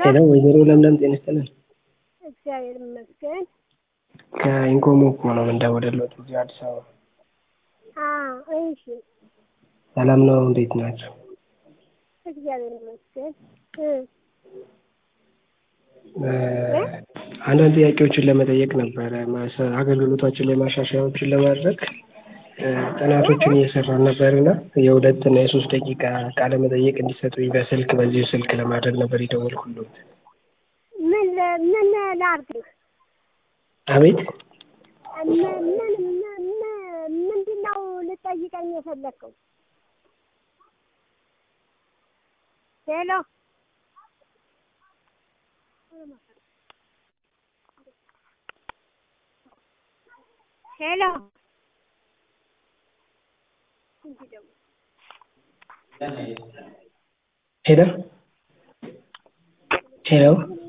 ሄሎ ወይዘሮ ለምለም ጤና ይስጥልን። እግዚአብሔር ይመስገን። ከኢንኮሞ እኮ ነው የምንደውልልዎት እዚህ አዲስ አበባ። እሺ። ሰላም ነው? እንዴት ናቸው? እግዚአብሔር ይመስገን። አንዳንድ ጥያቄዎችን ለመጠየቅ ነበረ። አገልግሎታችን ላይ ማሻሻያዎችን ለማድረግ ጥናቶችን እየሰራን ነበርና የሁለት እና የሶስት ደቂቃ ቃለ መጠየቅ እንዲሰጡኝ በስልክ በዚሁ ስልክ ለማድረግ ነበር የደወልኩልዎት። ምን ላድርግ? አቤት። ምንድን ነው ልጠይቀኝ የፈለከው? ሄሎ ሄሎ ሄሎ ሄሎ